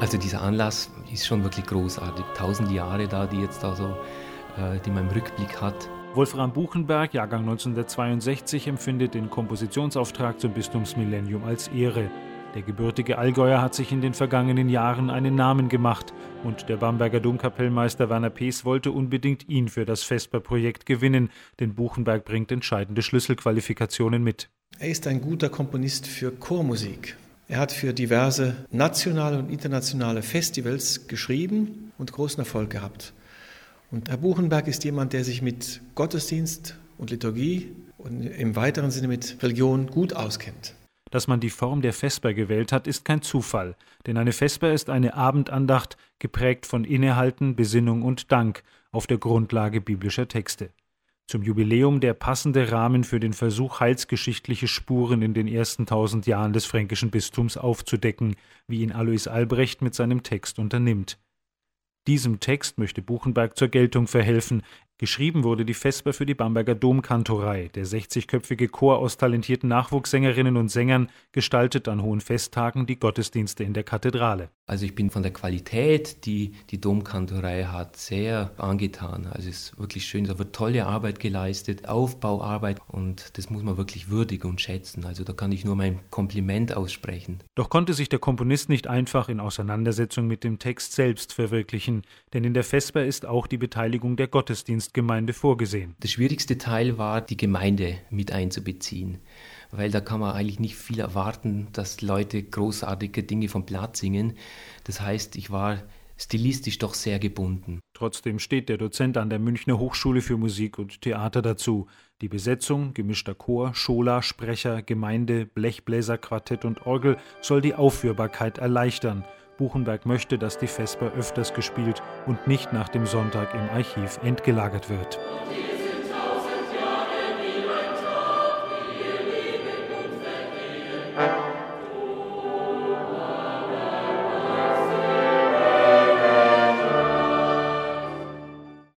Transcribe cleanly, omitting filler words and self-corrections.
Also dieser Anlass ist schon wirklich großartig. 1000 Jahre da, die jetzt da so, die man im Rückblick hat. Wolfram Buchenberg, Jahrgang 1962, empfindet den Kompositionsauftrag zum Bistumsmillennium als Ehre. Der gebürtige Allgäuer hat sich in den vergangenen Jahren einen Namen gemacht und der Bamberger Domkapellmeister Werner Pees wollte unbedingt ihn für das Vesper-Projekt gewinnen, denn Buchenberg bringt entscheidende Schlüsselqualifikationen mit. Er ist ein guter Komponist für Chormusik. Er hat für diverse nationale und internationale Festivals geschrieben und großen Erfolg gehabt. Und Herr Buchenberg ist jemand, der sich mit Gottesdienst und Liturgie und im weiteren Sinne mit Religion gut auskennt. Dass man die Form der Vesper gewählt hat, ist kein Zufall, denn eine Vesper ist eine Abendandacht, geprägt von Innehalten, Besinnung und Dank auf der Grundlage biblischer Texte. Zum Jubiläum der passende Rahmen für den Versuch, heilsgeschichtliche Spuren in den ersten 1000 Jahren des fränkischen Bistums aufzudecken, wie ihn Alois Albrecht mit seinem Text unternimmt. Diesem Text möchte Buchenberg zur Geltung verhelfen. Geschrieben wurde die Vesper für die Bamberger Domkantorei. Der 60-köpfige Chor aus talentierten Nachwuchssängerinnen und Sängern gestaltet an hohen Festtagen die Gottesdienste in der Kathedrale. Also ich bin von der Qualität, die die Domkantorei hat, sehr angetan. Also es ist wirklich schön, da wird tolle Arbeit geleistet, Aufbauarbeit und das muss man wirklich würdigen und schätzen. Also da kann ich nur mein Kompliment aussprechen. Doch konnte sich der Komponist nicht einfach in Auseinandersetzung mit dem Text selbst verwirklichen, denn in der Vesper ist auch die Beteiligung der Gottesdienstgemeinde vorgesehen. Der schwierigste Teil war, die Gemeinde mit einzubeziehen, weil da kann man eigentlich nicht viel erwarten, dass Leute großartige Dinge vom Blatt singen. Das heißt, ich war stilistisch doch sehr gebunden. Trotzdem steht der Dozent an der Münchner Hochschule für Musik und Theater dazu. Die Besetzung, gemischter Chor, Schola, Sprecher, Gemeinde, Blechbläser, Quartett und Orgel soll die Aufführbarkeit erleichtern. Buchenberg möchte, dass die Vesper öfters gespielt und nicht nach dem Sonntag im Archiv entgelagert wird.